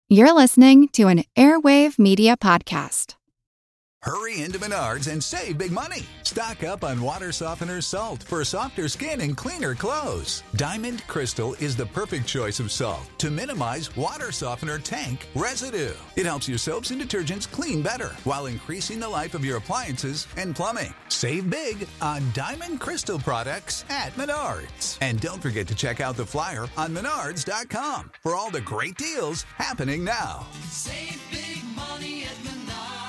You're listening to an Airwave Media Podcast. Hurry into Menards and save big money. Stock up on water softener salt for softer skin and cleaner clothes. Diamond Crystal is the perfect choice of salt to minimize water softener tank residue. It helps your soaps and detergents clean better while increasing the life of your appliances and plumbing. Save big on Diamond Crystal products at Menards. And don't forget to check out the flyer on Menards.com for all the great deals happening now. Save big money at Menards.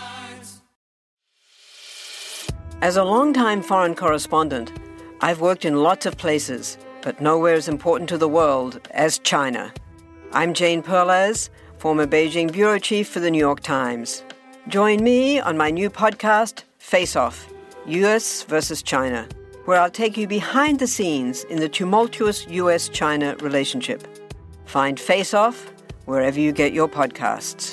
As a longtime foreign correspondent, I've worked in lots of places, but nowhere as important to the world as China. I'm Jane Perlez, former Beijing bureau chief for the New York Times. Join me on my new podcast, Face Off, U.S. versus China, where I'll take you behind the scenes in the tumultuous U.S.-China relationship. Find Face Off wherever you get your podcasts.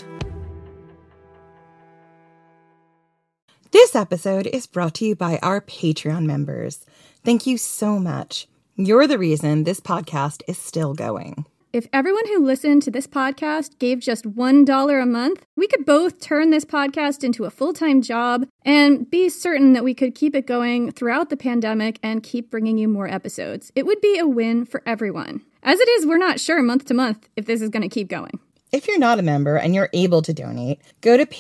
This episode is brought to you by our Patreon members. Thank you so much. You're the reason this podcast is still going. If everyone who listened to this podcast gave just $1 a month, we could both turn this podcast into a full-time job and be certain that we could keep it going throughout the pandemic and keep bringing you more episodes. It would be a win for everyone. As it is, we're not sure month to month if this is going to keep going. If you're not a member and you're able to donate, go to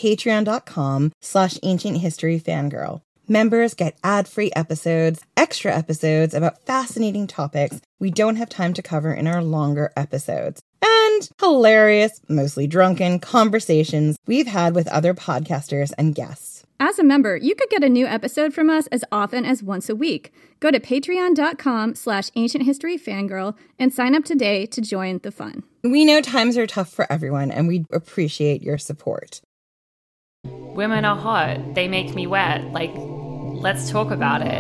patreon.com/ancienthistoryfangirl. Members get ad-free episodes, extra episodes about fascinating topics we don't have time to cover in our longer episodes, and hilarious, mostly drunken conversations we've had with other podcasters and guests. As a member, you could get a new episode from us as often as once a week. Go to patreon.com/ancienthistoryfangirl and sign up today to join the fun. We know times are tough for everyone, and we appreciate your support. Women are hot. They make me wet. Like, let's talk about it.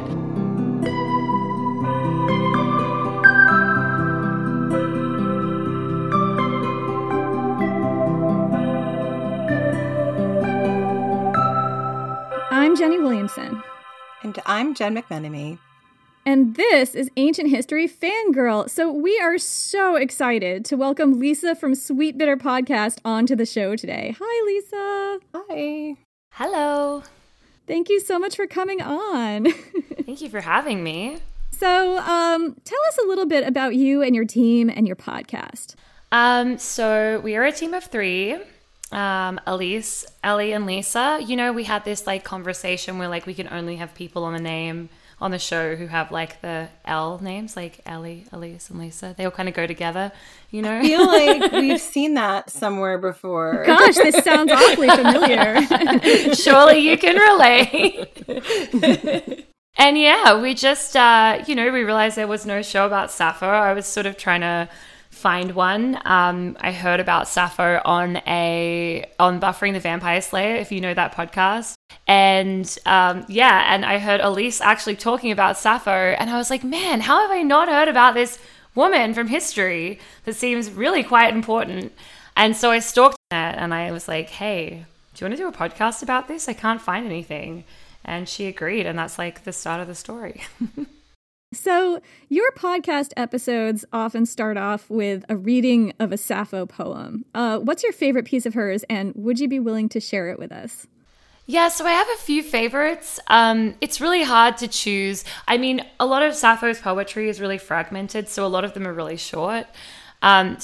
I'm Jenny Williamson. And I'm Jen McMenemy. And this is Ancient History Fangirl. So we are so excited to welcome Lisa from Sweet Bitter Podcast onto the show today. Hi, Lisa. Hi. Hello. Thank you so much for coming on. Thank you for having me. So tell us a little bit about you and your team and your podcast. So we are a team of three. Elise, Ellie, and Lisa. You know, we had this like conversation where like we can only have people on the show who have like the L names, like Ellie, Elise, and Lisa. They all kind of go together, you know? I feel like we've seen that somewhere before. Gosh, this sounds awfully familiar. Surely you can relate. And yeah, we just, we realized there was no show about Sappho. I was sort of trying to find one. I heard about Sappho on Buffering the Vampire Slayer, if you know that podcast. And and I heard Elise actually talking about Sappho, and I was like, man, how have I not heard about this woman from history that seems really quite important? And so I stalked it, and I was like, hey, do you want to do a podcast about this? I can't find anything. And she agreed, and that's like the start of the story. So your podcast episodes often start off with a reading of a Sappho poem. What's your favorite piece of hers, and would you be willing to share it with us? Yeah, so I have a few favorites. It's really hard to choose. I mean, a lot of Sappho's poetry is really fragmented, so a lot of them are really short. I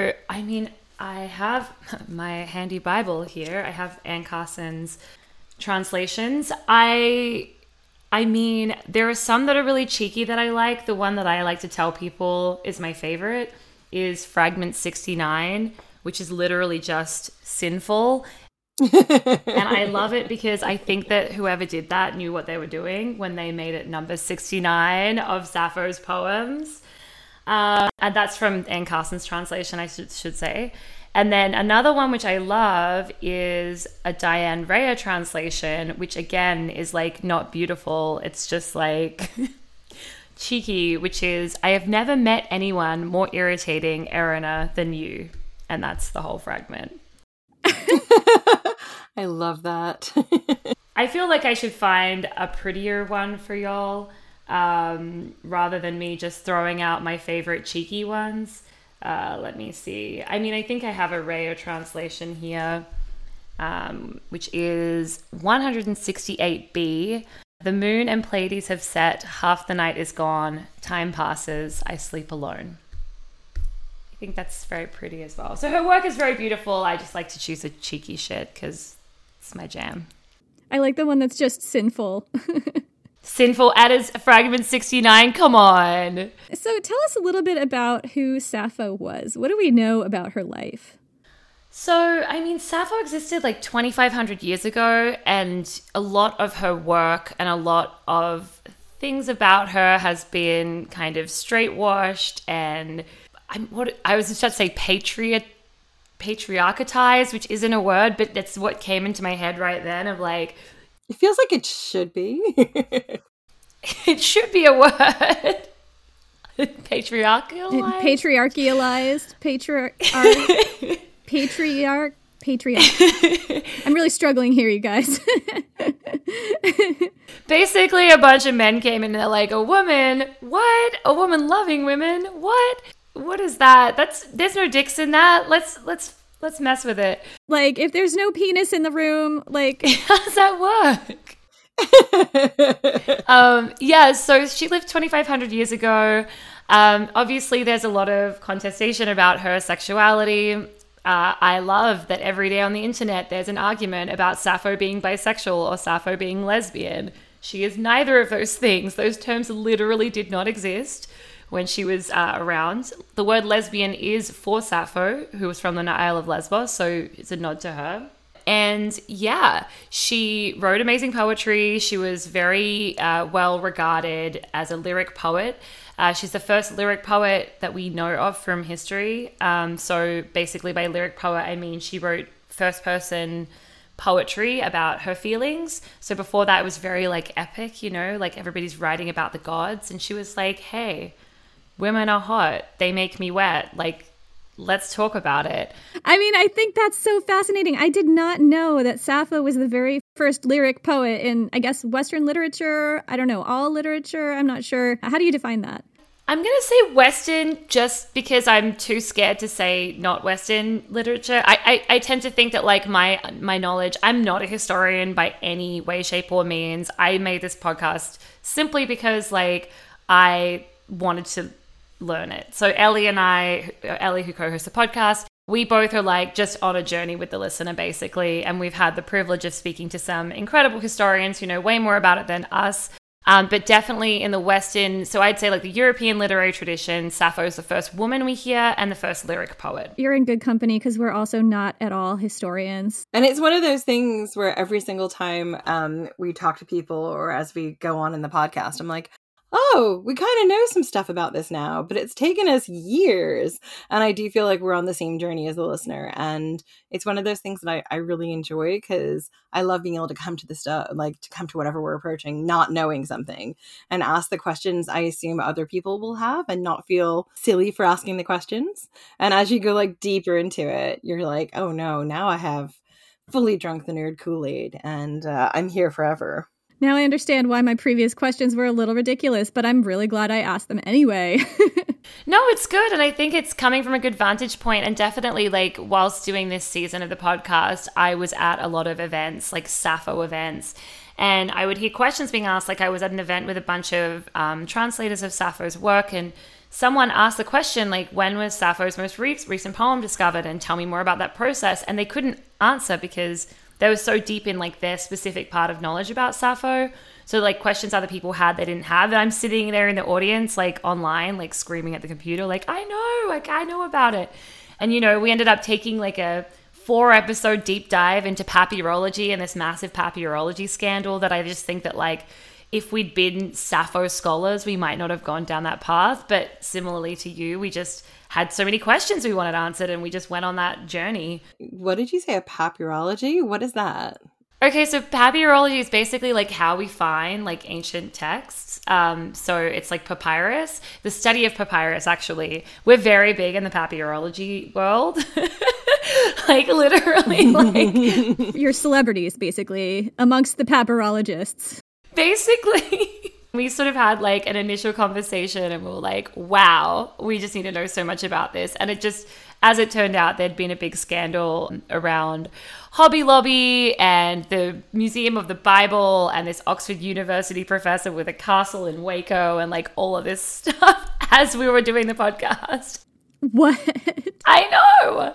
have my handy Bible here. I have Anne Carson's translations. I mean, there are some that are really cheeky that I like. The one that I like to tell people is my favorite is Fragment 69, which is literally just sinful. And I love it because I think that whoever did that knew what they were doing when they made it number 69 of Sappho's poems. And that's from Anne Carson's translation, I should say. And then another one which I love is a Diane Rea translation, which again is like not beautiful. It's just like cheeky, which is, I have never met anyone more irritating, Erina, than you. And that's the whole fragment. I love that. I feel like I should find a prettier one for y'all rather than me just throwing out my favorite cheeky ones. Let me see. I mean, I think I have a Reo translation here, which is 168b. The moon and Pleiades have set, half the night is gone, time passes, I sleep alone. I think that's very pretty as well. So her work is very beautiful. I just like to choose the cheeky shit because it's my jam. I like the one that's just sinful. Sinful Adders Fragment 69, come on. So tell us a little bit about who Sappho was. What do we know about her life? So, I mean, Sappho existed like 2,500 years ago, and a lot of her work and a lot of things about her has been kind of straight-washed and I was just about to say patriarchatized, which isn't a word, but that's what came into my head right then of like... It feels like it should be. It should be a word. Patriarchalized? Patriarch. I'm really struggling here, you guys. Basically, a bunch of men came in and they're like, a woman? What? A woman loving women? What? What is that? There's no dicks in that. Let's mess with it. Like, if there's no penis in the room, like... How does that work? Yeah, so she lived 2,500 years ago. Obviously, there's a lot of contestation about her sexuality. I love that every day on the internet, there's an argument about Sappho being bisexual or Sappho being lesbian. She is neither of those things. Those terms literally did not exist when she was around. The word lesbian is for Sappho, who was from the Isle of Lesbos, so it's a nod to her. And yeah, she wrote amazing poetry. She was very well regarded as a lyric poet. She's the first lyric poet that we know of from history. So basically by lyric poet, I mean she wrote first person poetry about her feelings. So before that, it was very like epic, you know, like everybody's writing about the gods. And she was like, hey, women are hot. They make me wet. Like, let's talk about it. I mean, I think that's so fascinating. I did not know that Sappho was the very first lyric poet in, I guess, Western literature. I don't know, all literature. I'm not sure. How do you define that? I'm going to say Western just because I'm too scared to say not Western literature. I tend to think that like my knowledge, I'm not a historian by any way, shape or means. I made this podcast simply because like I wanted to learn it. So Ellie, who co-hosts the podcast, we both are like just on a journey with the listener basically. And we've had the privilege of speaking to some incredible historians who know way more about it than us. But definitely in the Western, so I'd say like the European literary tradition, Sappho is the first woman we hear and the first lyric poet. You're in good company because we're also not at all historians. And it's one of those things where every single time we talk to people or as we go on in the podcast, I'm like, oh, we kind of know some stuff about this now, but it's taken us years. And I do feel like we're on the same journey as the listener. And it's one of those things that I really enjoy because I love being able to come to the stuff, like to come to whatever we're approaching, not knowing something and ask the questions I assume other people will have and not feel silly for asking the questions. And as you go like deeper into it, you're like, oh no, now I have fully drunk the nerd Kool-Aid and I'm here forever. Now I understand why my previous questions were a little ridiculous, but I'm really glad I asked them anyway. No, it's good. And I think it's coming from a good vantage point. And definitely like whilst doing this season of the podcast, I was at a lot of events, like Sappho events. And I would hear questions being asked. Like I was at an event with a bunch of translators of Sappho's work. And someone asked the question, like, when was Sappho's most recent poem discovered? And tell me more about that process. And they couldn't answer because they were so deep in like their specific part of knowledge about Sappho. So like questions other people had, they didn't have. And I'm sitting there in the audience, like online, like screaming at the computer, like, I know about it. And, you know, we ended up taking like a 4-episode deep dive into papyrology and this massive papyrology scandal that I just think that like, if we'd been Sappho scholars, we might not have gone down that path. But similarly to you, we just had so many questions we wanted answered and we just went on that journey. What did you say, a papyrology? What is that? Okay, so papyrology is basically like how we find like ancient texts. So it's like papyrus, the study of papyrus actually. We're very big in the papyrology world. Like literally like... You're celebrities basically amongst the papyrologists. Basically. We sort of had like an initial conversation and we were like, wow, we just need to know so much about this. And it just, as it turned out, there'd been a big scandal around Hobby Lobby and the Museum of the Bible and this Oxford University professor with a castle in Waco and like all of this stuff as we were doing the podcast. What? I know.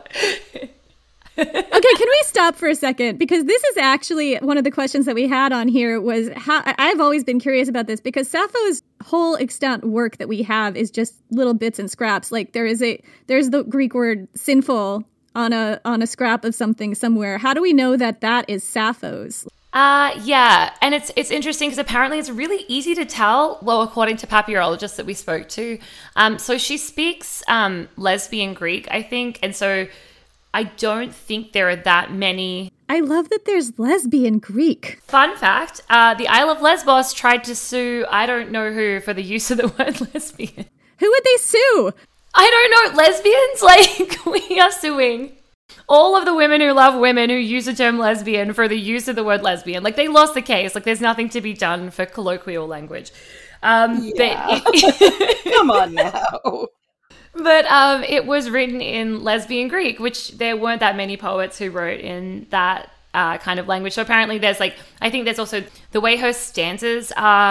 Okay, can we stop for a second? Because this is actually one of the questions that we had on here was how I've always been curious about this because Sappho's whole extant work that we have is just little bits and scraps. Like there's the Greek word sinful on a scrap of something somewhere. How do we know that that is Sappho's? Yeah, and it's interesting because apparently it's really easy to tell, well, according to papyrologists that we spoke to. So she speaks lesbian Greek, I think, and so I don't think there are that many. I love that there's lesbian Greek. Fun fact, the Isle of Lesbos tried to sue I don't know who for the use of the word lesbian. Who would they sue? I don't know, lesbians? Like, we are suing all of the women who love women who use the term lesbian for the use of the word lesbian. Like, they lost the case. Like, there's nothing to be done for colloquial language. Yeah. Come on now. But it was written in lesbian Greek, which there weren't that many poets who wrote in that kind of language. So apparently there's like, I think there's also the way her stanzas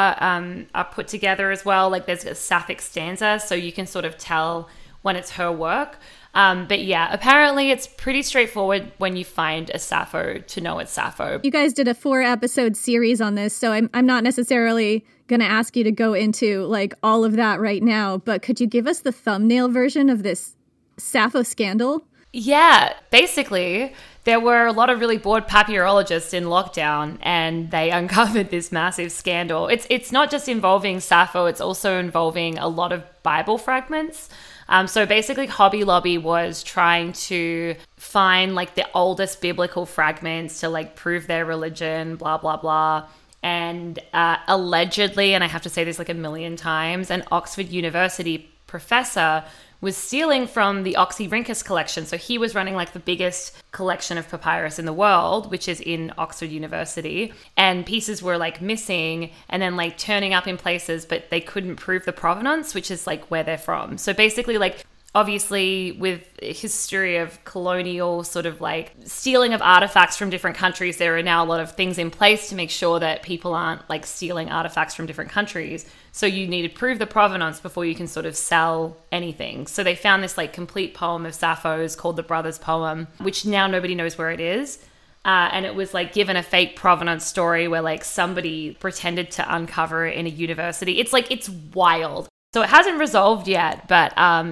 are put together as well. Like there's a Sapphic stanza, so you can sort of tell when it's her work. But yeah, apparently it's pretty straightforward when you find a Sappho to know it's Sappho. You guys did a 4-episode series on this, so I'm not necessarily going to ask you to go into like all of that right now, but could you give us the thumbnail version of this Sappho scandal? Yeah, basically there were a lot of really bored papyrologists in lockdown and they uncovered this massive scandal. It's not just involving Sappho, it's also involving a lot of Bible fragments. So basically Hobby Lobby was trying to find like the oldest biblical fragments to like prove their religion, blah, blah, blah. And allegedly, and I have to say this like a million times, an Oxford University professor was stealing from the Oxyrhynchus collection. So he was running like the biggest collection of papyrus in the world, which is in Oxford University. And pieces were like missing and then like turning up in places, but they couldn't prove the provenance, which is like where they're from. So basically like, obviously, with a history of colonial sort of like stealing of artifacts from different countries, there are now a lot of things in place to make sure that people aren't like stealing artifacts from different countries. So you need to prove the provenance before you can sort of sell anything. So they found this like complete poem of Sappho's called the Brothers Poem, which now nobody knows where it is. And it was like given a fake provenance story where like somebody pretended to uncover it in a university. It's like, it's wild. So it hasn't resolved yet, but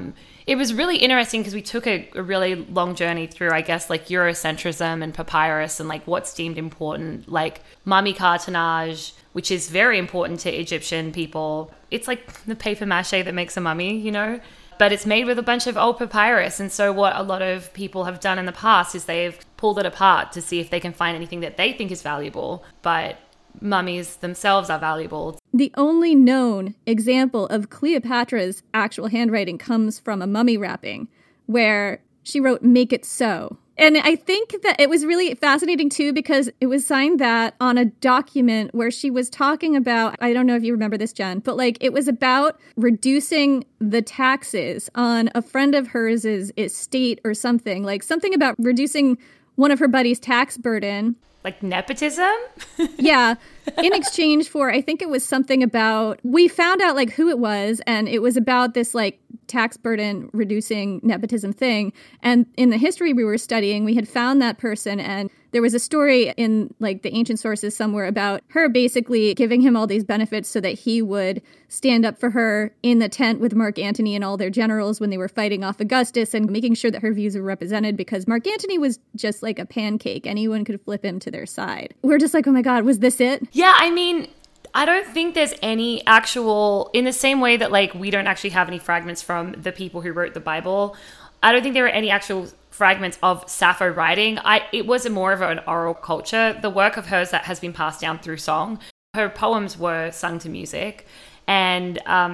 it was really interesting because we took a really long journey through, I guess, like Eurocentrism and papyrus and like what's deemed important, like mummy cartonnage, which is very important to Egyptian people. It's like the paper mache that makes a mummy, you know, but it's made with a bunch of old papyrus. And so what a lot of people have done in the past is they've pulled it apart to see if they can find anything that they think is valuable, but mummies themselves are valuable. The only known example of Cleopatra's actual handwriting comes from a mummy wrapping where she wrote, "Make it so." And I think that it was really fascinating too because it was signed that on a document where she was talking about, I don't know if you remember this, Jen, but like it was about reducing the taxes on a friend of hers' estate or something, like something about reducing one of her buddy's tax burden. Like nepotism? Yeah. In exchange for, I think it was something about, we found out like who it was, and it was about this like tax burden reducing nepotism thing. And in the history we were studying, we had found that person, and there was a story in like the ancient sources somewhere about her basically giving him all these benefits so that he would stand up for her in the tent with Mark Antony and all their generals when they were fighting off Augustus, and making sure that her views were represented because Mark Antony was just like a pancake. Anyone could flip him to their side. We're just like, oh my God, was this it? Yeah, I mean, I don't think there's any actual, in the same way that like we don't actually have any fragments from the people who wrote the Bible, I don't think there are any actual fragments of Sappho writing. It was more of an oral culture. The work of hers that has been passed down through song. Her poems were sung to music. And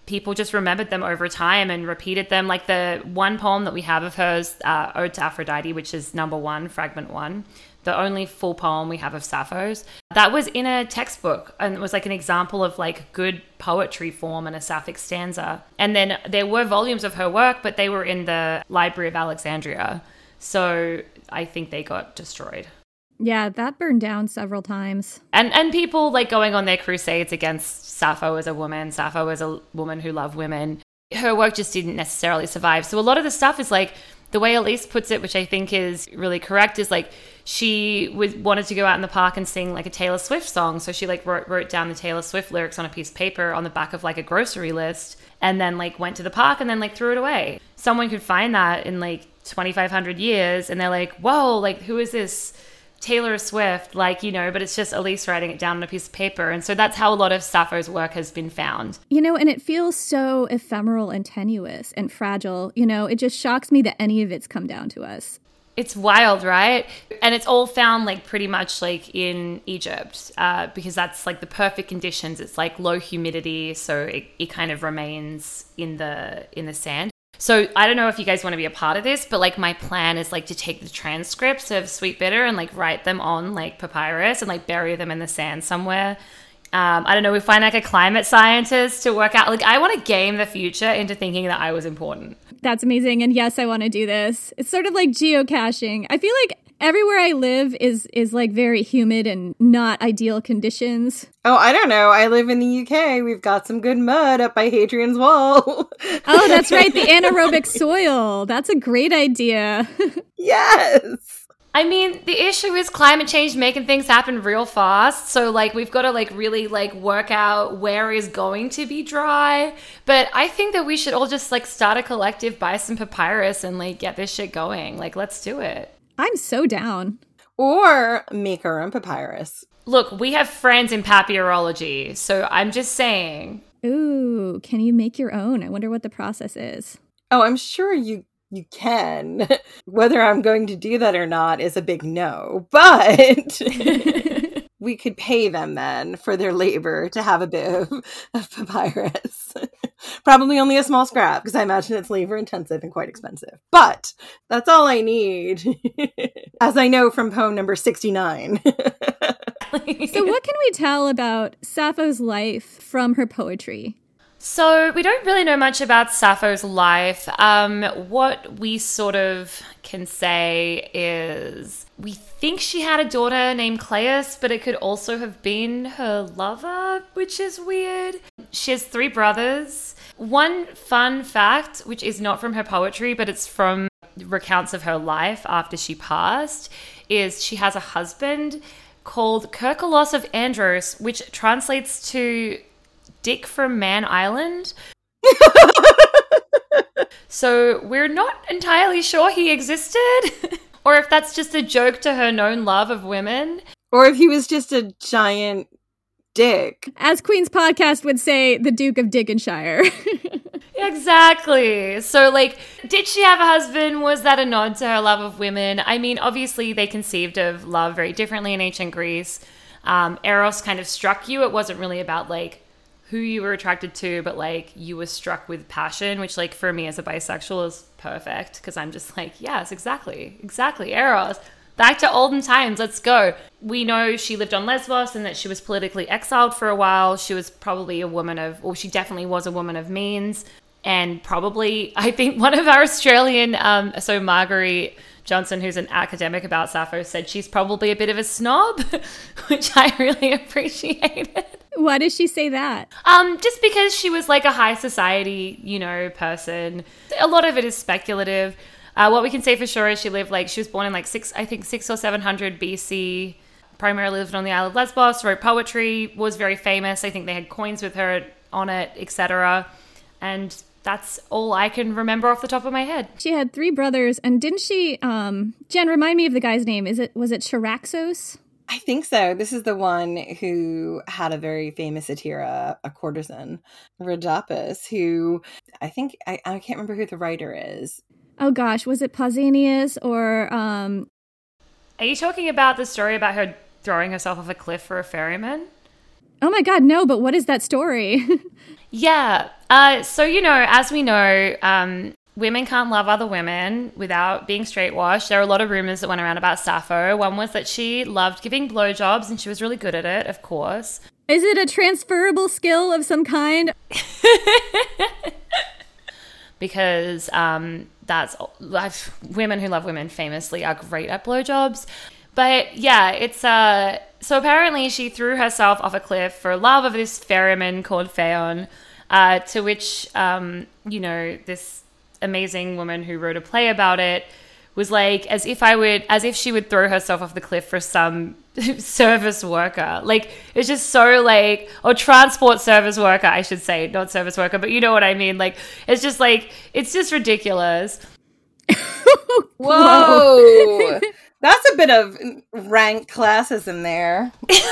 people just remembered them over time and repeated them. Like the one poem that we have of hers, Ode to Aphrodite, which is number 1, fragment 1, the only full poem we have of Sappho's, that was in a textbook, and it was like an example of like good poetry form and a Sapphic stanza. And then there were volumes of her work, but they were in the Library of Alexandria. So I think they got destroyed. Yeah, that burned down several times. And people like going on their crusades against Sappho as a woman, Sappho as a woman who loved women. Her work just didn't necessarily survive. So a lot of the stuff is like, the way Elise puts it, which I think is really correct, is like she wanted to go out in the park and sing like a Taylor Swift song. So she like wrote down the Taylor Swift lyrics on a piece of paper on the back of like a grocery list, and then like went to the park and then like threw it away. Someone could find that in like 2,500 years and they're like, whoa, like who is this Taylor Swift? Like, you know, but it's just Elise writing it down on a piece of paper. And so that's how a lot of Sappho's work has been found. You know, and it feels so ephemeral and tenuous and fragile. You know, it just shocks me that any of it's come down to us. It's wild, right? And it's all found like pretty much like in Egypt because that's like the perfect conditions. It's like low humidity, so it kind of remains in the sand. So I don't know if you guys want to be a part of this, but like my plan is like to take the transcripts of Sweet Bitter and like write them on like papyrus and like bury them in the sand somewhere. I don't know, we find like a climate scientist to work out. Like I want to game the future into thinking that I was important. That's amazing. And yes, I want to do this. It's sort of like geocaching. I feel like everywhere I live is like very humid and not ideal conditions. Oh, I don't know. I live in the UK. We've got some good mud up by Hadrian's Wall. Oh, that's right. The anaerobic soil. That's a great idea. Yes. I mean, the issue is climate change making things happen real fast. So, like, we've got to, like, really, like, work out where is going to be dry. But I think that we should all just, like, start a collective, buy some papyrus, and, like, get this shit going. Like, let's do it. I'm so down. Or make our own papyrus. Look, we have friends in papyrology, so I'm just saying. Ooh, can you make your own? I wonder what the process is. Oh, I'm sure you can. Whether I'm going to do that or not is a big no. But we could pay them then for their labor to have a bit of papyrus. Probably only a small scrap, because I imagine it's labor intensive and quite expensive. But that's all I need. As I know from poem number 69. So what can we tell about Sappho's life from her poetry? So we don't really know much about Sappho's life. What we sort of can say is we think she had a daughter named Cleis, but it could also have been her lover, which is weird. She has 3 brothers. One fun fact, which is not from her poetry, but it's from recounts of her life after she passed, is she has a husband called Kirkolos of Andros, which translates to Dick from Man Island. So we're not entirely sure he existed, or if that's just a joke to her known love of women. Or if he was just a giant dick. As Queen's podcast would say, the Duke of Diggonshire. Exactly. So, like, did she have a husband? Was that a nod to her love of women? I mean, obviously they conceived of love very differently in ancient Greece. Eros kind of struck you. It wasn't really about, like, who you were attracted to, but like you were struck with passion, which like for me as a bisexual is perfect because I'm just like, yes, exactly, Eros. Back to olden times, let's go. We know she lived on Lesbos and that she was politically exiled for a while. She was probably she definitely was a woman of means, and probably, I think one of our Australian, so Marguerite Johnson, who's an academic about Sappho, said she's probably a bit of a snob, which I really appreciated. Why does she say that? Just because she was like a high society, person. A lot of it is speculative. What we can say for sure is she was born in like 600 or 700 BC, primarily lived on the Isle of Lesbos, wrote poetry, was very famous. I think they had coins with her on it, etc. And that's all I can remember off the top of my head. She had 3 brothers, and didn't she, Jen, remind me of the guy's name. Was it Charaxos? I think so. This is the one who had a very famous hetaira, a courtesan, Rhodopis, who I think, I can't remember who the writer is. Oh gosh, was it Pausanias or... Are you talking about the story about her throwing herself off a cliff for a ferryman? Oh my God, no, but what is that story? Yeah. So, as we know, women can't love other women without being straight-washed. There are a lot of rumors that went around about Sappho. One was that she loved giving blowjobs and she was really good at it, of course. Is it a transferable skill of some kind? Because that's women who love women famously are great at blowjobs. But yeah, it's so apparently she threw herself off a cliff for love of this ferryman called Phaon, to which this amazing woman who wrote a play about it was like, as if she would throw herself off the cliff for some service worker. Like, it's just so like, or transport service worker, I should say, not service worker, but you know what I mean. Like, it's just ridiculous. Whoa. That's a bit of rank classism there.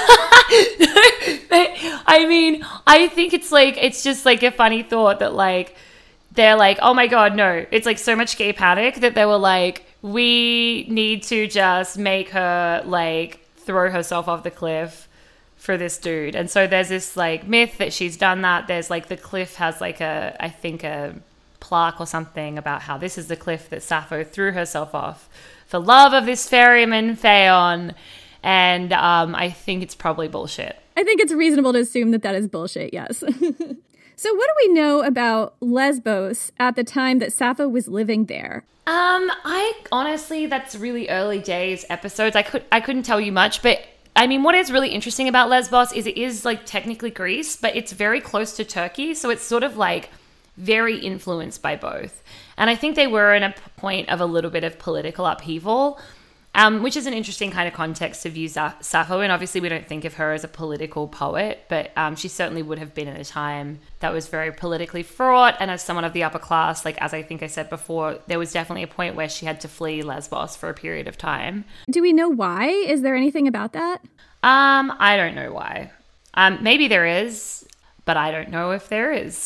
I mean, I think it's just like a funny thought that like, they're like, oh my God, no. It's like so much gay panic that they were like, we need to just make her like throw herself off the cliff for this dude. And so there's this like myth that she's done that. There's like the cliff has like I think a plaque or something about how this is the cliff that Sappho threw herself off for love of this ferryman Phaon. And I think it's probably bullshit. I think it's reasonable to assume that is bullshit, yes. So what do we know about Lesbos at the time that Sappho was living there? I honestly, that's really early days episodes. I couldn't tell you much, but I mean, what is really interesting about Lesbos is it is like technically Greece, but it's very close to Turkey. So it's sort of like very influenced by both. And I think they were in a point of a little bit of political upheaval, which is an interesting kind of context to view Sappho. And obviously we don't think of her as a political poet, but she certainly would have been at a time that was very politically fraught. And as someone of the upper class, like as I think I said before, there was definitely a point where she had to flee Lesbos for a period of time. Do we know why? Is there anything about that? I don't know why. Maybe there is, but I don't know if there is.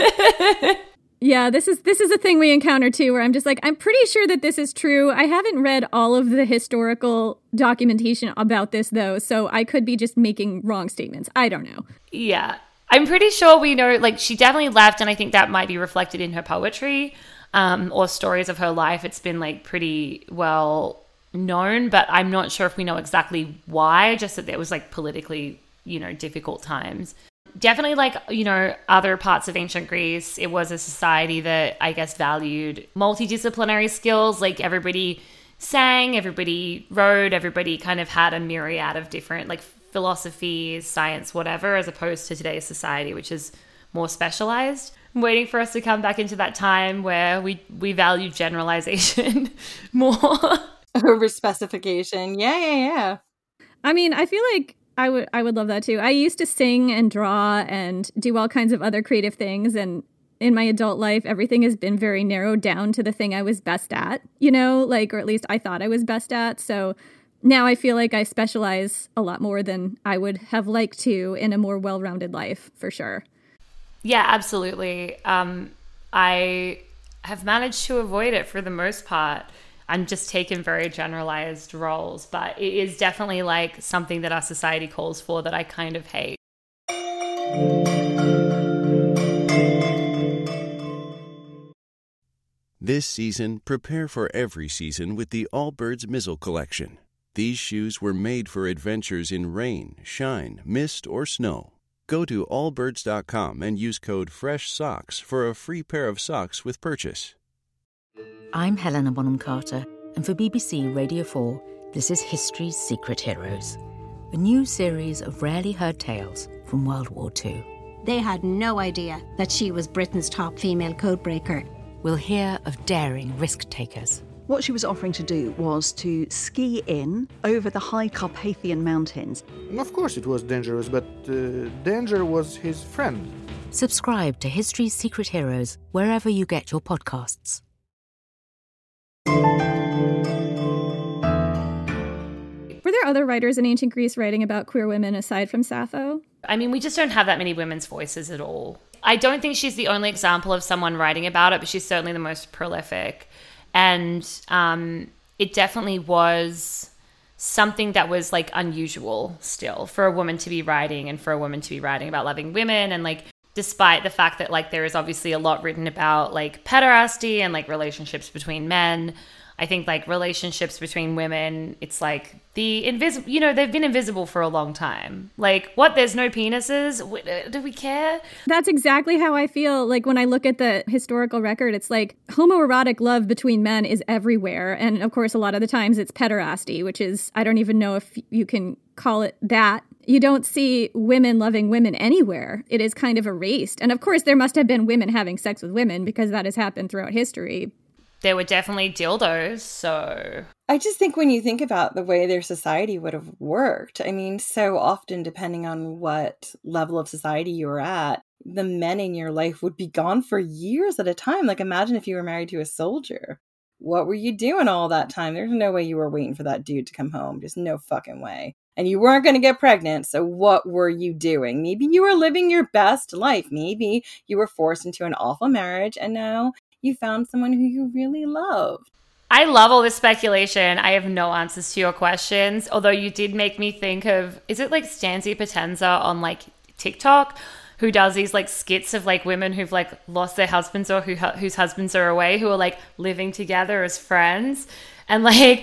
Yeah, this is a thing we encounter too, where I'm just like, I'm pretty sure that this is true. I haven't read all of the historical documentation about this though, so I could be just making wrong statements. I don't know. Yeah, I'm pretty sure we know, like, she definitely left, and I think that might be reflected in her poetry or stories of her life. It's been like pretty well known, but I'm not sure if we know exactly why, just that there was like politically, difficult times. Definitely, like, other parts of ancient Greece, it was a society that I guess valued multidisciplinary skills. Like, everybody sang, everybody wrote, everybody kind of had a myriad of different, like, philosophies, science, whatever, as opposed to today's society, which is more specialized. I'm waiting for us to come back into that time where we value generalization more. Over specification. Yeah. I mean, I feel like I would love that too. I used to sing and draw and do all kinds of other creative things. And in my adult life, everything has been very narrowed down to the thing I was best at, or at least I thought I was best at. So now I feel like I specialize a lot more than I would have liked to in a more well-rounded life, for sure. Yeah, absolutely. I have managed to avoid it for the most part. I'm just taking very generalized roles, but it is definitely like something that our society calls for that I kind of hate. This season, prepare for every season with the Allbirds Mizzle Collection. These shoes were made for adventures in rain, shine, mist, or snow. Go to allbirds.com and use code FRESHSOCKS for a free pair of socks with purchase. I'm Helena Bonham Carter, and for BBC Radio 4, this is History's Secret Heroes, a new series of rarely heard tales from World War II. They had no idea that she was Britain's top female codebreaker. We'll hear of daring risk-takers. What she was offering to do was to ski in over the high Carpathian Mountains. Of course it was dangerous, but danger was his friend. Subscribe to History's Secret Heroes wherever you get your podcasts. Were there other writers in ancient Greece writing about queer women aside from Sappho? I mean, we just don't have that many women's voices at all. I don't think she's the only example of someone writing about it, but she's certainly the most prolific. And it definitely was something that was like unusual still for a woman to be writing, and for a woman to be writing about loving women. And like, despite the fact that like there is obviously a lot written about like pederasty and like relationships between men, I think like relationships between women, it's like the invisible, you know, they've been invisible for a long time. Like, what, there's no penises? Do we care? That's exactly how I feel. Like, when I look at the historical record, it's like homoerotic love between men is everywhere. And of course, a lot of the times it's pederasty, which is, I don't even know if you can call it that. You don't see women loving women anywhere. It is kind of erased. And of course, there must have been women having sex with women, because that has happened throughout history. There were definitely dildos, so... I just think when you think about the way their society would have worked, I mean, so often, depending on what level of society you were at, the men in your life would be gone for years at a time. Like, imagine if you were married to a soldier. What were you doing all that time? There's no way you were waiting for that dude to come home. Just no fucking way. And you weren't going to get pregnant, so what were you doing? Maybe you were living your best life. Maybe you were forced into an awful marriage, and now you found someone who you really loved. I love all this speculation. I have no answers to your questions, although you did make me think of, is it like Stanzi Potenza on like TikTok, who does these like skits of like women who've like lost their husbands, or whose husbands are away, who are like living together as friends, and like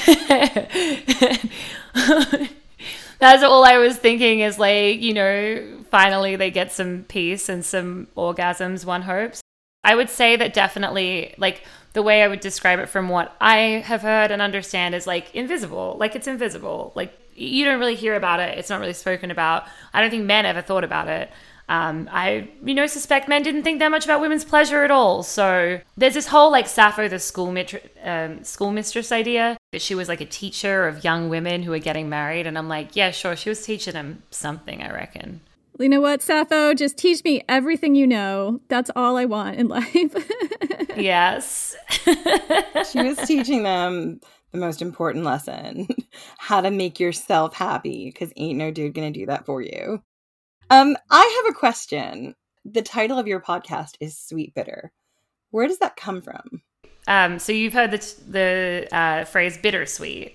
that's all I was thinking, is like, you know, finally they get some peace and some orgasms, one hopes. I would say that definitely, like, the way I would describe it from what I have heard and understand is like invisible. Like, it's invisible. Like, you don't really hear about it. It's not really spoken about. I don't think men ever thought about it. I, suspect men didn't think that much about women's pleasure at all. So there's this whole like Sappho, the schoolmistress idea, that she was like a teacher of young women who were getting married. And I'm like, yeah, sure. She was teaching them something, I reckon. You know what, Sappho? Just teach me everything you know. That's all I want in life. Yes. She was teaching them the most important lesson, how to make yourself happy, because ain't no dude gonna do that for you. I have a question. The title of your podcast is Sweet Bitter. Where does that come from? So you've heard the phrase bittersweet.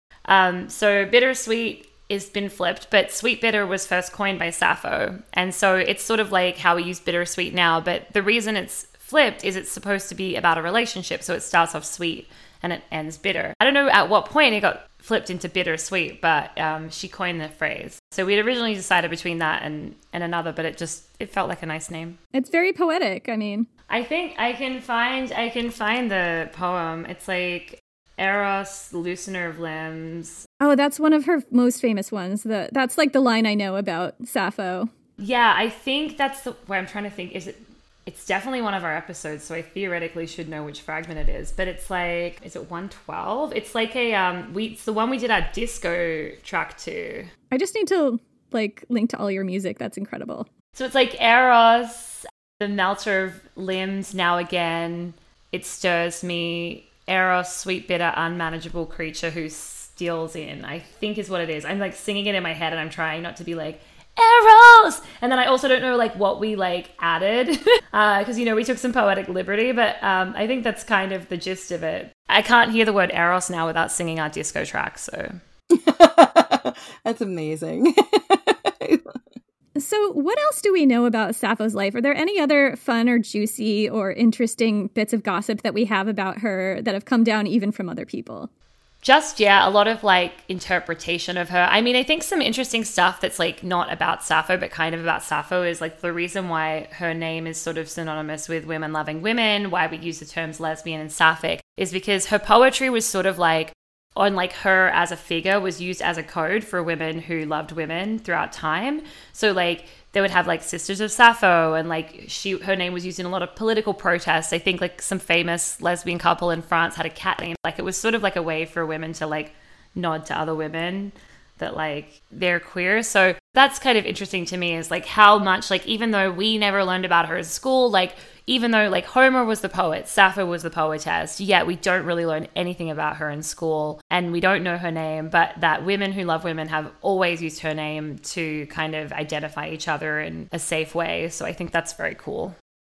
So bittersweet has been flipped, but sweet bitter was first coined by Sappho. And so it's sort of like how we use bittersweet now, but the reason it's flipped is it's supposed to be about a relationship. So it starts off sweet and it ends bitter. I don't know at what point it got flipped into bittersweet, but she coined the phrase. So we'd originally decided between that and another, but it felt like a nice name. It's very poetic. I mean, I think I can find the poem. It's like Eros, loosener of limbs. Oh, that's one of her most famous ones. That's like the line I know about Sappho. Yeah, I think that's where I'm trying to think. It's definitely one of our episodes, so I theoretically should know which fragment it is. But it's like, is it 112? It's like it's the one we did our disco track to. I just need to like link to all your music. That's incredible. So it's like Eros, the melter of limbs now again. It stirs me. Eros, sweet, bitter, unmanageable creature who steals in, I think is what it is. I'm like singing it in my head and I'm trying not to be like, Eros! And then I also don't know like what we like added because, we took some poetic liberty, but I think that's kind of the gist of it. I can't hear the word Eros now without singing our disco track, so. That's amazing. So what else do we know about Sappho's life? Are there any other fun or juicy or interesting bits of gossip that we have about her that have come down even from other people? Just, a lot of like interpretation of her. I mean, I think some interesting stuff that's like not about Sappho, but kind of about Sappho is like the reason why her name is sort of synonymous with women loving women, why we use the terms lesbian and sapphic, is because her poetry was sort of like, on like her as a figure was used as a code for women who loved women throughout time. So like they would have like Sisters of Sappho, and like her name was used in a lot of political protests. I think like some famous lesbian couple in France had a cat name. Like it was sort of like a way for women to like nod to other women that like they're queer. So that's kind of interesting to me, is like how much, like even though we never learned about her at school, like even though like Homer was the poet, Sappho was the poetess, yet we don't really learn anything about her in school and we don't know her name, but that women who love women have always used her name to kind of identify each other in a safe way. So I think that's very cool.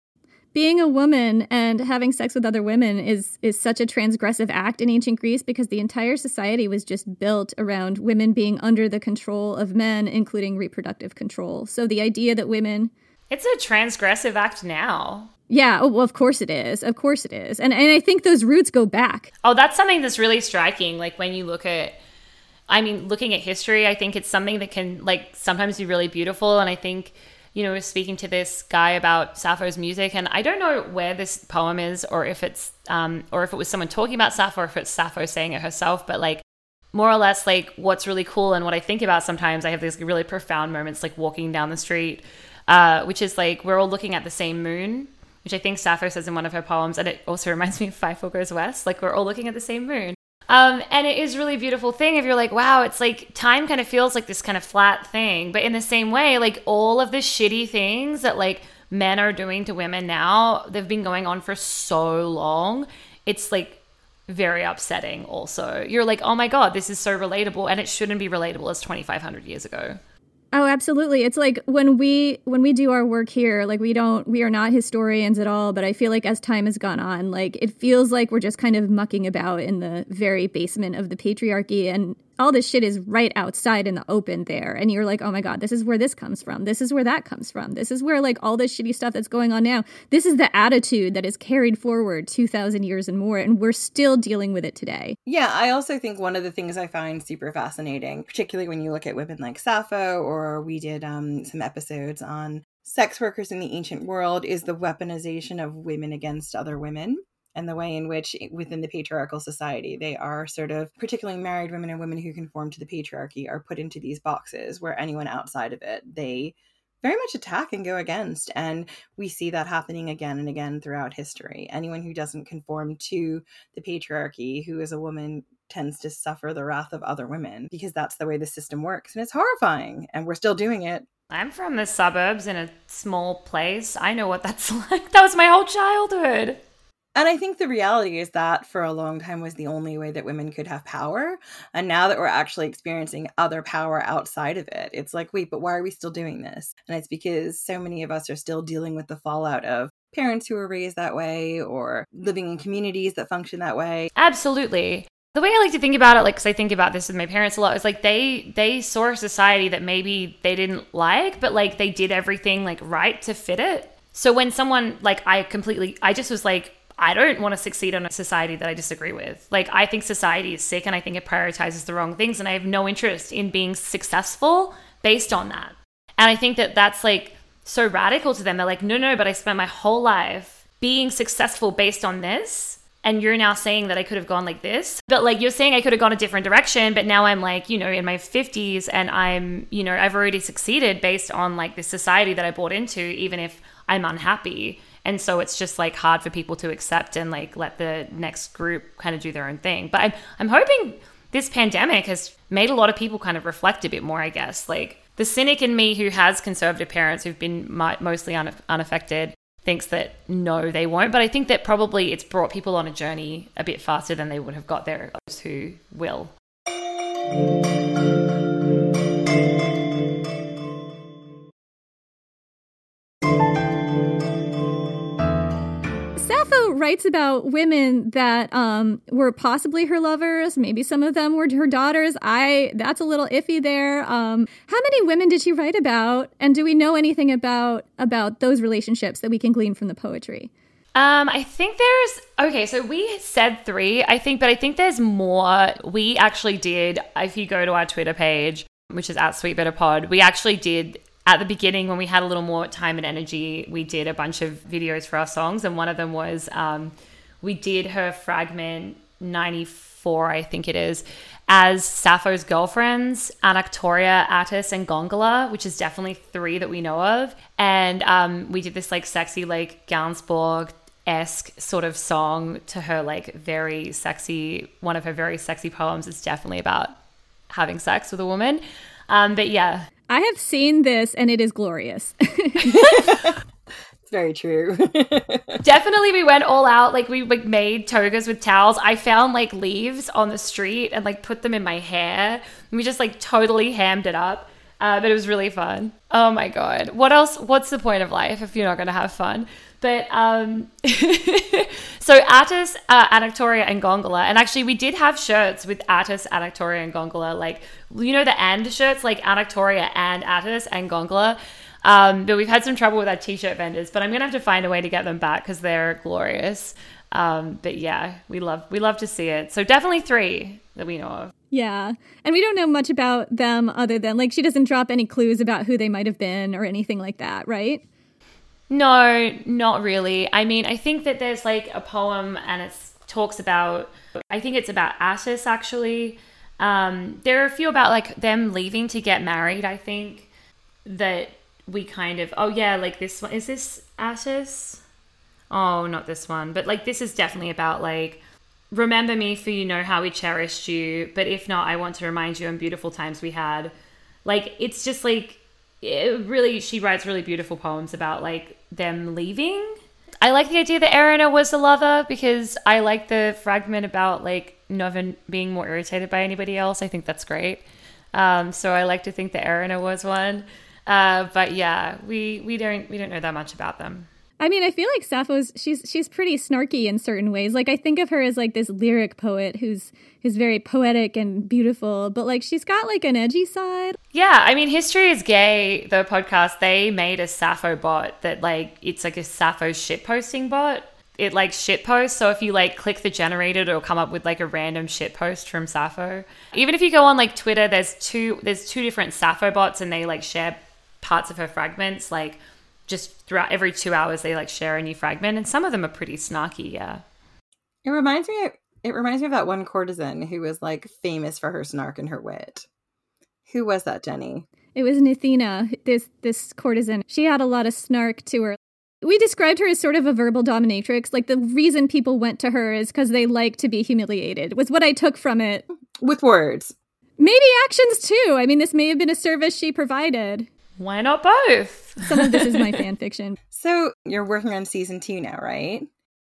being a woman and having sex with other women is such a transgressive act in ancient Greece because the entire society was just built around women being under the control of men, including reproductive control. So the idea that women... It's a transgressive act now. Yeah, oh, well, of course it is. Of course it is. And I think those roots go back. Oh, that's something that's really striking. Like when you look at, looking at history, I think it's something that can like sometimes be really beautiful. And I think, we're speaking to this guy about Sappho's music, and I don't know where this poem is, or if it's, or if it was someone talking about Sappho, or if it's Sappho saying it herself. But like, more or less, like what's really cool and what I think about sometimes, I have these really profound moments, like walking down the street, which is like we're all looking at the same moon, which I think Sappho says in one of her poems, and it also reminds me of Five Four Goes West. Like we're all looking at the same moon. And it is a really beautiful thing if you're like, wow, it's like time kind of feels like this kind of flat thing. But in the same way, like all of the shitty things that like men are doing to women now, they've been going on for so long. It's like very upsetting also. You're like, oh my God, this is so relatable. And it shouldn't be relatable as 2,500 years ago. Oh, absolutely. It's like when we do our work here, like we are not historians at all, but I feel like as time has gone on, like it feels like we're just kind of mucking about in the very basement of the patriarchy, and all this shit is right outside in the open there. And you're like, oh my God, this is where this comes from. This is where that comes from. This is where like all this shitty stuff that's going on now. This is the attitude that is carried forward 2,000 years and more. And we're still dealing with it today. Yeah, I also think one of the things I find super fascinating, particularly when you look at women like Sappho, or we did some episodes on sex workers in the ancient world, is the weaponization of women against other women. And the way in which within the patriarchal society, they are sort of, particularly married women and women who conform to the patriarchy, are put into these boxes where anyone outside of it, they very much attack and go against. And we see that happening again and again throughout history. Anyone who doesn't conform to the patriarchy, who is a woman, tends to suffer the wrath of other women because that's the way the system works. And it's horrifying. And we're still doing it. I'm from the suburbs in a small place. I know what that's like. That was my whole childhood. And I think the reality is that for a long time was the only way that women could have power. And now that we're actually experiencing other power outside of it, it's like, wait, but why are we still doing this? And it's because so many of us are still dealing with the fallout of parents who were raised that way or living in communities that function that way. Absolutely. The way I like to think about it, like, because I think about this with my parents a lot, is like they saw a society that maybe they didn't like, but like they did everything like right to fit it. So when someone like I just was like, I don't want to succeed in a society that I disagree with. Like, I think society is sick and I think it prioritizes the wrong things. And I have no interest in being successful based on that. And I think that that's like so radical to them. They're like, no, but I spent my whole life being successful based on this. And you're now saying that I could have gone like this. But like you're saying I could have gone a different direction. But now I'm like, in my 50s and I'm, I've already succeeded based on like this society that I bought into, even if I'm unhappy. And so it's just like hard for people to accept and like let the next group kind of do their own thing. But I'm hoping this pandemic has made a lot of people kind of reflect a bit more, I guess. Like the cynic in me who has conservative parents who've been mostly unaffected thinks that no, they won't. But I think that probably it's brought people on a journey a bit faster than they would have got there, those who will. Writes about women that were possibly her lovers. Maybe some of them were her daughters. That's a little iffy there. How many women did she write about? And do we know anything about those relationships that we can glean from the poetry? I think so we said 3, I think there's more. We actually did, if you go to our Twitter page, which is @SweetBitterPod, we actually did, at the beginning, when we had a little more time and energy, we did a bunch of videos for our songs. And one of them was, we did her fragment 94, I think it is, as Sappho's girlfriends, Anactoria, Attis, and Gongola, which is definitely 3 that we know of. And we did this like sexy, like Gainsbourg-esque sort of song to her, like very sexy, one of her very sexy poems is definitely about having sex with a woman. But yeah. I have seen this and it is glorious. It's very true. Definitely we went all out. Like we like made togas with towels. I found like leaves on the street and like put them in my hair. We just like totally hammed it up. But it was really fun. Oh my God. What else? What's the point of life if you're not going to have fun? But so Attis, Anactoria, and Gongola. And actually, we did have shirts with Attis, Anactoria, and Gongola. Like, you know, the and shirts, like Anactoria and Attis and Gongola. But we've had some trouble with our t-shirt vendors. But I'm going to have to find a way to get them back because they're glorious. But yeah, we love to see it. So definitely 3 that we know of. Yeah. And we don't know much about them other than, like, she doesn't drop any clues about who they might have been or anything like that, right? No, not really. I mean, I think that there's like a poem and it talks about, I think it's about Attis actually. There are a few about like them leaving to get married, I think, that we kind of, oh yeah, like this one. Is this Attis? Oh, not this one. But like this is definitely about like, remember me for you know how we cherished you, but if not, I want to remind you on beautiful times we had. Like, it's just like, she writes really beautiful poems about like them leaving. I like the idea that Erina was the lover because I like the fragment about like never being more irritated by anybody else. I think that's great. So I like to think that Erina was one. But yeah, we don't know that much about them. I mean, I feel like Sappho's, she's pretty snarky in certain ways. Like, I think of her as like this lyric poet who's very poetic and beautiful, but like she's got like an edgy side. Yeah, I mean, History is Gay, the podcast, they made a Sappho bot that like, it's like a Sappho shitposting bot. It like shitposts, so if you like click the generator, it'll come up with like a random shitpost from Sappho. Even if you go on like Twitter, there's two different Sappho bots and they like share parts of her fragments, like just throughout every 2 hours they like share a new fragment, and some of them are pretty snarky. Yeah, it reminds me of that one courtesan who was like famous for her snark and her wit. Who was that, Jenny? It was Nithina, this courtesan. She had a lot of snark to her. We described her as sort of a verbal dominatrix. Like, the reason people went to her is because they like to be humiliated, was what I took from it. With words. Maybe actions too. I mean, this may have been a service she provided. Why not both? Some of this is my fan fiction. So you're working on season 2 now, right?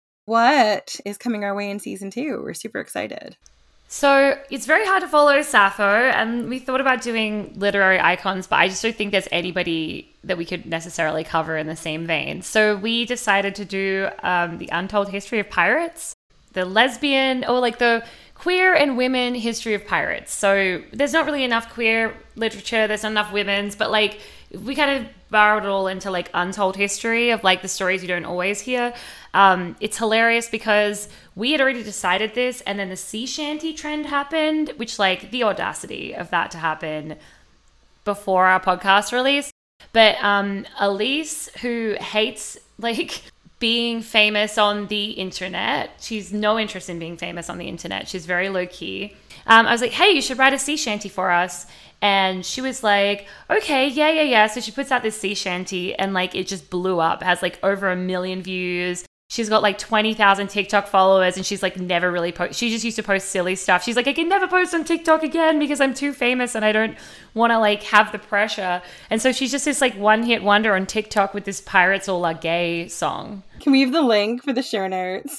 What is coming our way in season 2? We're super excited. So it's very hard to follow Sappho, and we thought about doing literary icons, but I just don't think there's anybody that we could necessarily cover in the same vein. So we decided to do the untold history of pirates, the lesbian, or like the queer and women history of pirates. So there's not really enough queer literature, there's not enough women's, but like we kind of borrowed it all into like untold history of like the stories you don't always hear. It's hilarious because we had already decided this, and then the sea shanty trend happened, which like the audacity of that to happen before our podcast release. But Elise, who hates like being famous on the internet, she's no interest in being famous on the internet. She's very low key. I was like, hey, you should write a sea shanty for us. And she was like, okay, yeah. So she puts out this sea shanty and like it just blew up. It has like over 1 million views. She's got like 20,000 TikTok followers, and she's like never really she just used to post silly stuff. She's like, I can never post on TikTok again because I'm too famous and I don't want to like have the pressure. And so she's just this like one-hit wonder on TikTok with this Pirates All Are Gay song. Can we have the link for the show notes?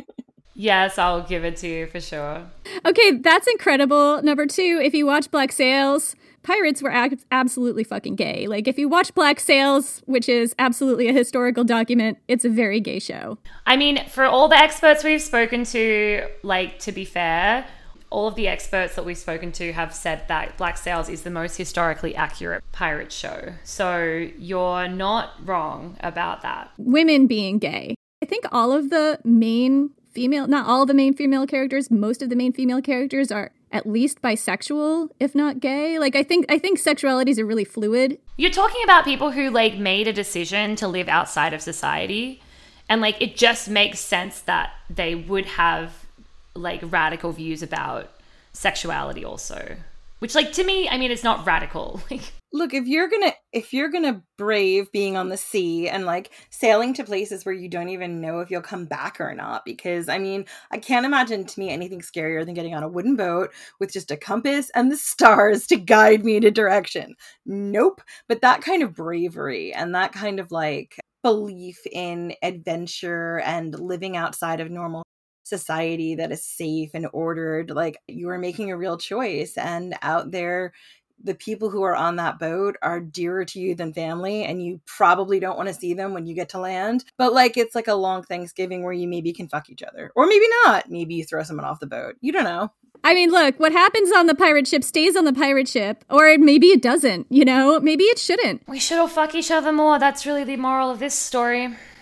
Yes, I'll give it to you for sure. Okay, that's incredible. Number 2, if you watch Black Sails, pirates were absolutely fucking gay. Like, if you watch Black Sails, which is absolutely a historical document, it's a very gay show. I mean, for all the experts we've spoken to, like, to be fair, all of the experts that we've spoken to have said that Black Sails is the most historically accurate pirate show. So you're not wrong about that. Women being gay. I think all of the main female, not all the main female characters, most of the main female characters are at least bisexual, if not gay. Like, I think sexualities are really fluid. You're talking about people who like made a decision to live outside of society, and like it just makes sense that they would have like radical views about sexuality also. Which, like, to me, I mean, it's not radical. Look, if you're gonna brave being on the sea and like sailing to places where you don't even know if you'll come back or not, because I mean, I can't imagine to me anything scarier than getting on a wooden boat with just a compass and the stars to guide me to direction. Nope. But that kind of bravery and that kind of like belief in adventure and living outside of normal society that is safe and ordered, like, you are making a real choice and out there the people who are on that boat are dearer to you than family, and you probably don't want to see them when you get to land. But like, it's like a long Thanksgiving where you maybe can fuck each other, or maybe not. Maybe you throw someone off the boat. You don't know. I mean, look, what happens on the pirate ship stays on the pirate ship, or maybe it doesn't, you know? Maybe it shouldn't. We should all fuck each other more. That's really the moral of this story.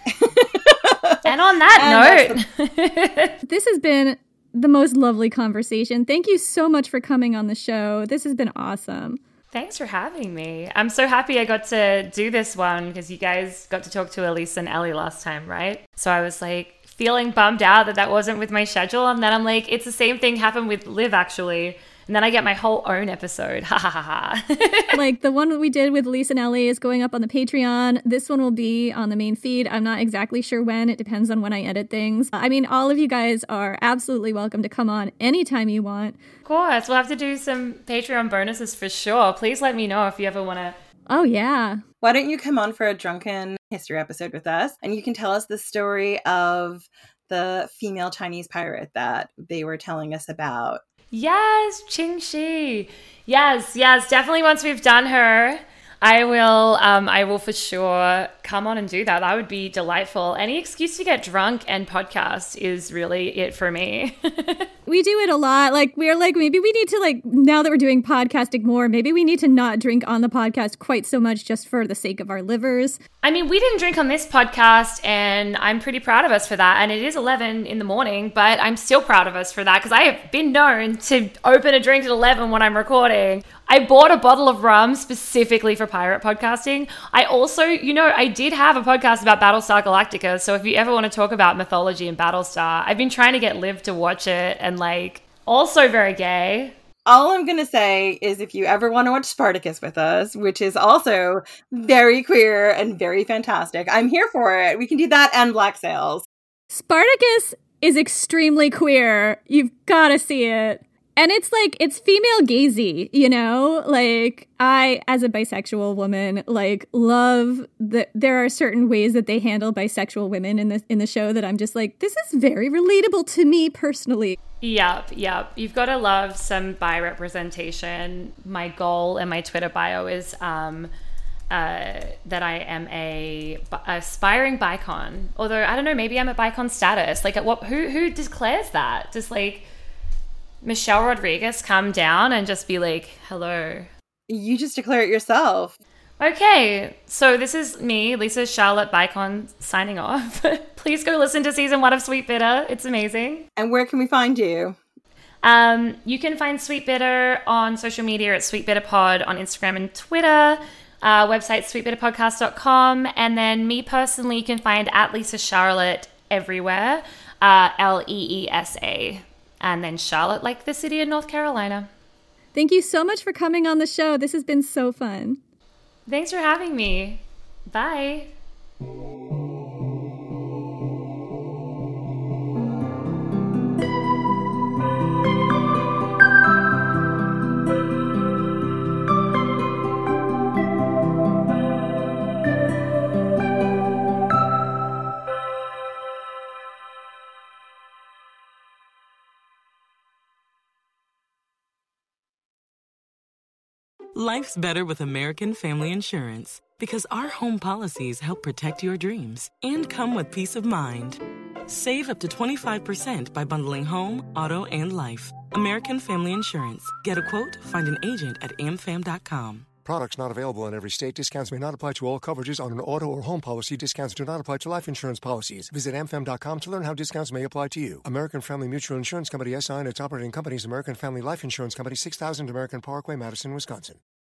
And on that note, this has been the most lovely conversation. Thank you so much for coming on the show. This has been awesome. Thanks for having me. I'm so happy I got to do this one because you guys got to talk to Elise and Ellie last time, right? So I was like feeling bummed out that wasn't with my schedule. And then I'm like, it's the same thing happened with Liv actually. And then I get my whole own episode. Ha ha ha ha. Like the one that we did with Lisa and Ellie is going up on the Patreon. This one will be on the main feed. I'm not exactly sure when. It depends on when I edit things. I mean, all of you guys are absolutely welcome to come on anytime you want. Of course. We'll have to do some Patreon bonuses for sure. Please let me know if you ever want to. Oh, yeah. Why don't you come on for a drunken history episode with us? And you can tell us the story of the female Chinese pirate that they were telling us about. Yes, Qing Shi. Yes, definitely once we've done her, I will for sure come on and do that. That would be delightful. Any excuse to get drunk and podcast is really it for me. We do it a lot. Like, we're like, maybe we need to, like, now that we're doing podcasting more, maybe we need to not drink on the podcast quite so much just for the sake of our livers. I mean, we didn't drink on this podcast, and I'm pretty proud of us for that. And it is 11 in the morning, but I'm still proud of us for that because I have been known to open a drink at 11 when I'm recording. I bought a bottle of rum specifically for pirate podcasting. I also, I did have a podcast about Battlestar Galactica. So if you ever want to talk about mythology and Battlestar, I've been trying to get Liv to watch it, and like, also very gay. All I'm going to say is if you ever want to watch Spartacus with us, which is also very queer and very fantastic, I'm here for it. We can do that and Black Sails. Spartacus is extremely queer. You've got to see it. And it's like, it's female gazy, Like, I, as a bisexual woman, like, love that there are certain ways that they handle bisexual women in the show that I'm just like, this is very relatable to me personally. Yep. You've got to love some bi representation. My goal in my Twitter bio is that I am a aspiring bicon. Although, I don't know, maybe I'm at bicon status. Like, who declares that? Just like Michelle Rodriguez come down and just be like, hello. You just declare it yourself. Okay, so this is me, Lisa Charlotte Bicon, signing off. Please go listen to season 1 of Sweet Bitter. It's amazing. And where can we find you? You can find Sweet Bitter on social media at Sweet Bitter Pod on Instagram and Twitter. Website sweetbitterpodcast.com. And then me personally, you can find at Lisa Charlotte everywhere. Leesa. And then Charlotte, like the city of North Carolina. Thank you so much for coming on the show. This has been so fun. Thanks for having me. Bye. Life's better with American Family Insurance because our home policies help protect your dreams and come with peace of mind. Save up to 25% by bundling home, auto, and life. American Family Insurance. Get a quote, find an agent at amfam.com. Products not available in every state. Discounts may not apply to all coverages on an auto or home policy. Discounts do not apply to life insurance policies. Visit amfam.com to learn how discounts may apply to you. American Family Mutual Insurance Company, SI, and its operating companies, American Family Life Insurance Company, 6000 American Parkway, Madison, Wisconsin.